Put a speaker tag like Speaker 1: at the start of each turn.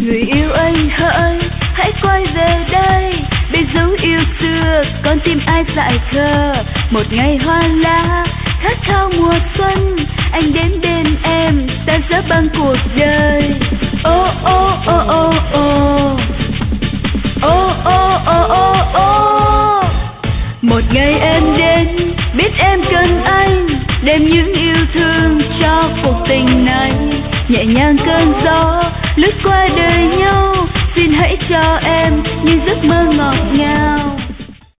Speaker 1: Người yêu ơi hỡi, hãy quay về đây, bên dấu yêu xưa con tim ai dại khờ. Một ngày hoa lá khát khao mùa xuân, anh đến bên em tan vỡ băng cuộc đời. Ô ô ô ô ô ô ô ô ô ô. Một ngày em đến biết em cần anh, đem những yêu thương cho cuộc tình này. Nhẹ nhàng cơn gió lướt qua đời nhau, xin hãy cho em những giấc mơ ngọt ngào.